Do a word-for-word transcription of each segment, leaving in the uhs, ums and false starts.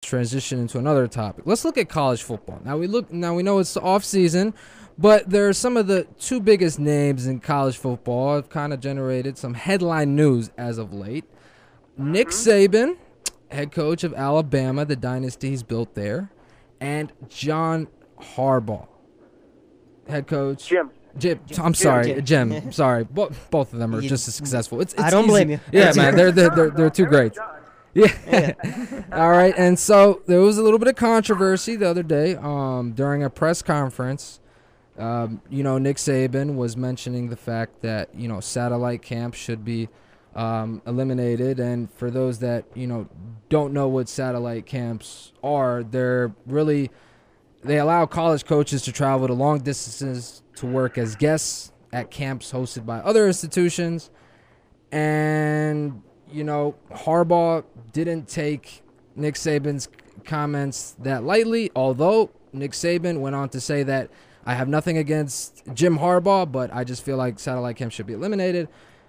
transition into another topic. Let's look at college football. Now we look. Now we know it's the off season, but there are some of the two biggest names in college football have kind of generated some headline news as of late. Nick Saban, head coach of Alabama, the dynasty he's built there, and John Harbaugh, head coach. Jim. Jim, I'm sorry, Jim. Jim. Sorry, Bo- both of them are just as successful. It's, it's I don't easy. blame you. Yeah, man, they're they're they're, they're two greats. Yeah. All right, and so there was a little bit of controversy the other day um, during a press conference. Um, you know, Nick Saban was mentioning the fact that, you know, satellite camps should be um, eliminated. And for those that, you know, don't know what satellite camps are, they're really, they allow college coaches to travel to long distances to work as guests at camps hosted by other institutions. And, you know, Harbaugh didn't take Nick Saban's comments that lightly, although Nick Saban went on to say that I have nothing against Jim Harbaugh, but I just feel like satellite camps should be eliminated.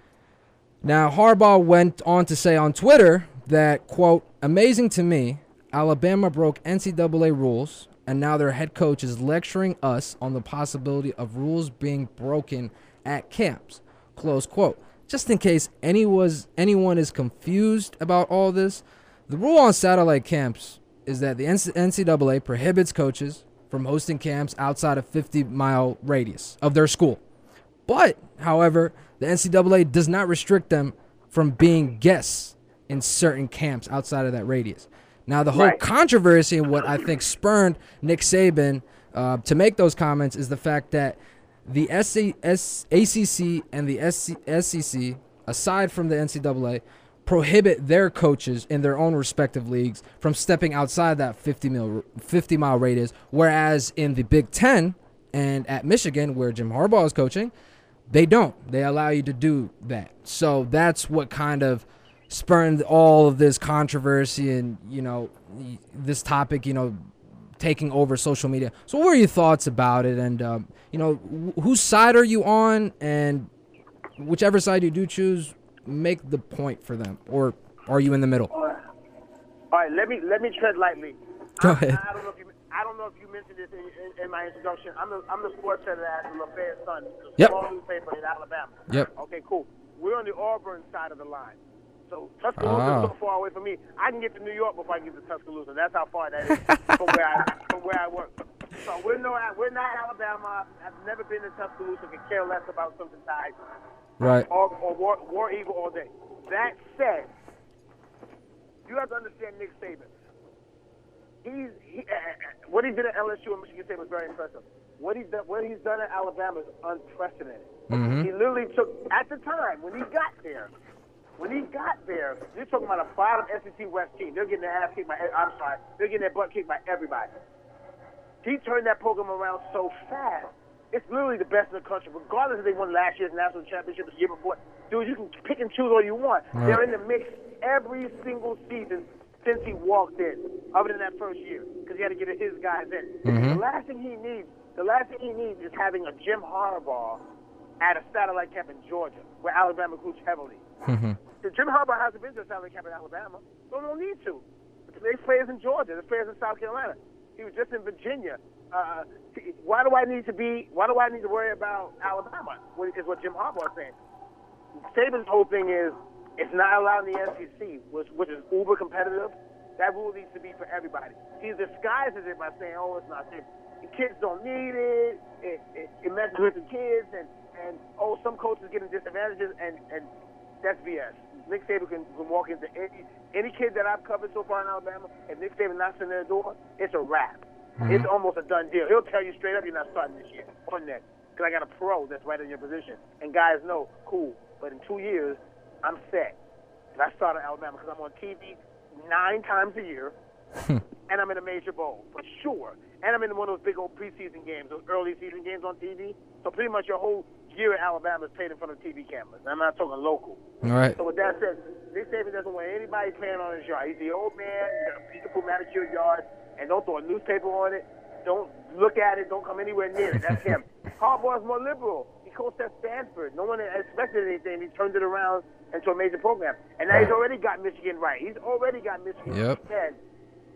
Now, Harbaugh went on to say on Twitter that, quote, amazing to me, Alabama broke N C double A rules, and now their head coach is lecturing us on the possibility of rules being broken at camps, close quote. Just in case any was, anyone is confused about all this, the rule on satellite camps is that the N C double A prohibits coaches from hosting camps outside a fifty-mile radius of their school. But, however, the N C double A does not restrict them from being guests in certain camps outside of that radius. Now, the whole Right. controversy and what I think spurned Nick Saban uh, to make those comments is the fact that the S C, S, A C C and the S C, S E C, aside from the N C double A, prohibit their coaches in their own respective leagues from stepping outside that fifty mile radius, whereas in the Big Ten and at Michigan, where Jim Harbaugh is coaching, they don't. They allow you to do that. So that's what kind of spurned all of this controversy and, you know, this topic, you know, taking over social media. So what were your thoughts about it? And, um, you know, wh- whose side are you on? And whichever side you do choose, make the point for them. Or are you in the middle? All right, let me let me tread lightly. Go I, ahead. I don't know if you I don't know if you mentioned this in, in, in my introduction. I'm the I'm the sports editor at the Lafayette Sun, the Yep. small newspaper in Alabama. Yep. Okay, cool. We're on the Auburn side of the line. So Tuscaloosa Ah. is so far away from me. I can get to New York before I can get to Tuscaloosa. That's how far that is from where I from where I work. So we're no we're not Alabama. I've never been to Tuscaloosa. Could care less about something tied Right. or, or War, War Eagle all day. That said, you have to understand Nick Saban. He's he, uh, what he did at L S U and Michigan State was very impressive. What he's done, what he's done at Alabama is unprecedented. Mhm. He literally took at the time when he got there. When he got there, you're talking about a bottom S E C West team. They're getting their ass kicked by. I'm sorry, they're getting their butt kicked by everybody. He turned that program around so fast. It's literally the best in the country, regardless if they won last year's national championship, the year before. Dude, you can pick and choose all you want. Right. They're in the mix every single season since he walked in, other than that first year, because he had to get his guys in. Mhm. The last thing he needs, the last thing he needs is having a Jim Harbaugh at a satellite camp in Georgia, where Alabama recruits heavily. Mhm. So Jim Harbaugh hasn't been to a satellite camp in Alabama, so they don't need to. There's players in Georgia. There's players in South Carolina. He was just in Virginia. Uh, why do I need to be? Why do I need to worry about Alabama? What is what Jim Harbaugh is saying. Saban's whole thing is it's not allowing the S E C, which which is uber competitive. That rule needs to be for everybody. He disguises it by saying, "Oh, it's not safe. The kids don't need it. It it, it messes with the kids, and and oh, some coaches getting disadvantages, and and that's B S." Nick Saban can, can walk into any any kid that I've covered so far in Alabama. If Nick Saban knocks on their door, it's a wrap. Mhm. It's almost a done deal. He'll tell you straight up, you're not starting this year on that, because I got a pro that's right in your position. And guys know, cool. But in two years, I'm set. If I start at Alabama, because I'm on T V nine times a year, and I'm in a major bowl for sure. And I'm in one of those big old preseason games, those early season games on T V. So pretty much your whole year at Alabama is played in front of T V cameras. I'm not talking local. All right. So with that said, Nick Saban doesn't want anybody playing on his yard. He's the old man. He's got a beautiful manicure yard, and don't throw a newspaper on it. Don't look at it. Don't come anywhere near it. That's him. Harbaugh's more liberal. He coached at Stanford. No one expected anything. He turned it around into a major program. And now he's already got Michigan right. He's already got Michigan Yep. ten.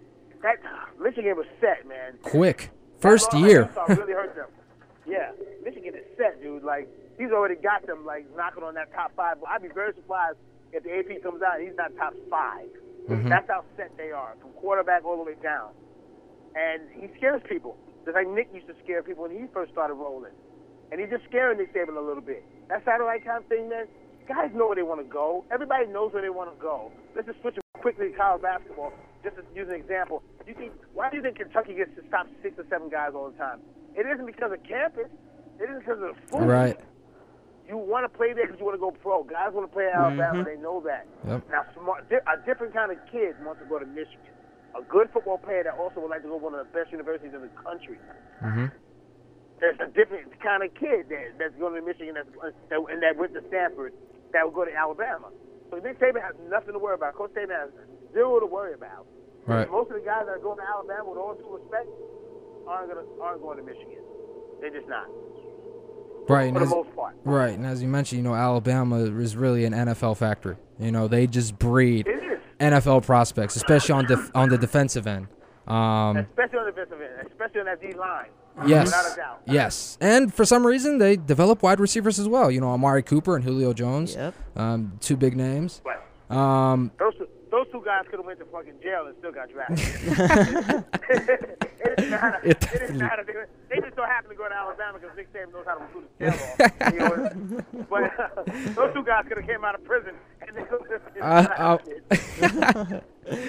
that Michigan was set, man. Quick. First that year. really hurt them. Yeah, Michigan is set, dude. Like, he's already got them, like, knocking on that top five. I'd be very surprised if the A P comes out and he's not top five. Mm-hmm. That's how set they are, from quarterback all the way down. And he scares people, just like Nick used to scare people when he first started rolling. And he's just scaring Nick Saban a little bit. That satellite kind of thing, man, guys know where they want to go. Everybody knows where they want to go. Let's just switch quickly to college basketball, just to use an example. You think, why do you think Kentucky gets to top six or seven guys all the time? It isn't because of campus. It isn't because of the food. Right. You want to play there because you want to go pro. Guys want to play at Alabama. Mm-hmm. They know that. Yep. Now, smart, a different kind of kid wants to go to Michigan. A good football player that also would like to go to one of the best universities in the country. Mm-hmm. There's a different kind of kid that, that's going to Michigan that's, that, and that went to Stanford that will go to Alabama. So Nick Saban has nothing to worry about. Coach Saban has zero to worry about. Right. Most of the guys that are going to Alabama, with all due respect, aren't, gonna, aren't going to Michigan. They're just not. Right. For and the as, most part. Right. And as you mentioned, you know, Alabama is really an N F L factory. You know, they just breed N F L prospects, especially on def- on the defensive end. Um, especially on the defensive end, especially on that D line. Yes. Without a doubt. Yes. And for some reason, they develop wide receivers as well. You know, Amari Cooper and Julio Jones. Yep. Um, two big names. Right. Um, those, two, those two guys could have went to fucking jail and still got drafted. it didn't matter. It, it didn't matter. They, they just so happened to go to Alabama because Nick Saban knows how to recruit his tail off. You know, but uh, those two guys could have came out of prison and they could have been drafted.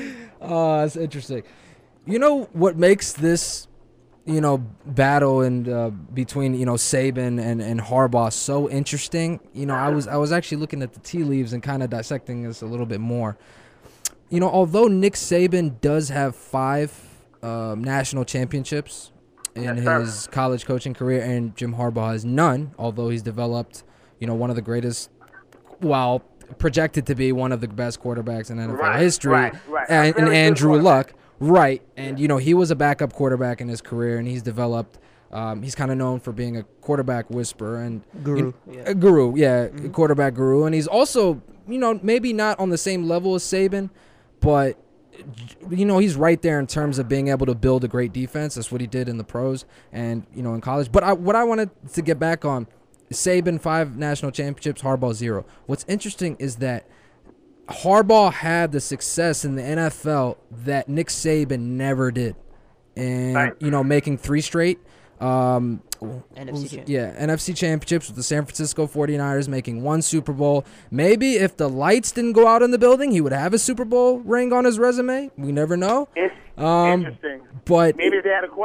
Oh, that's interesting. You know what makes this, you know, battle and uh, between, you know, Saban and, and Harbaugh so interesting? You know, I was I was actually looking at the tea leaves and kind of dissecting this a little bit more. You know, although Nick Saban does have five um, national championships in yes, his sir. college coaching career, and Jim Harbaugh has none, although he's developed, you know, one of the greatest, well, projected to be one of the best quarterbacks in N F L right, history, right, right. and, and Really Andrew Luck. Right, and, you know, he was a backup quarterback in his career, and he's developed um, – he's kind of known for being a quarterback whisperer. and Guru. You know, yeah. a guru, yeah, Mm-hmm. quarterback guru. And he's also, you know, maybe not on the same level as Saban, but, you know, he's right there in terms of being able to build a great defense. That's what he did in the pros and, you know, in college. But I, what I wanted to get back on, Saban, five national championships, Harbaugh, zero. What's interesting is that Harbaugh had the success in the N F L that Nick Saban never did, and right. you know, making three straight um, N F C champ. yeah, N F C championships with the San Francisco forty-niners, making one Super Bowl. Maybe if the lights didn't go out in the building, he would have a Super Bowl ring on his resume. We never know. It's um, interesting. But maybe if they had a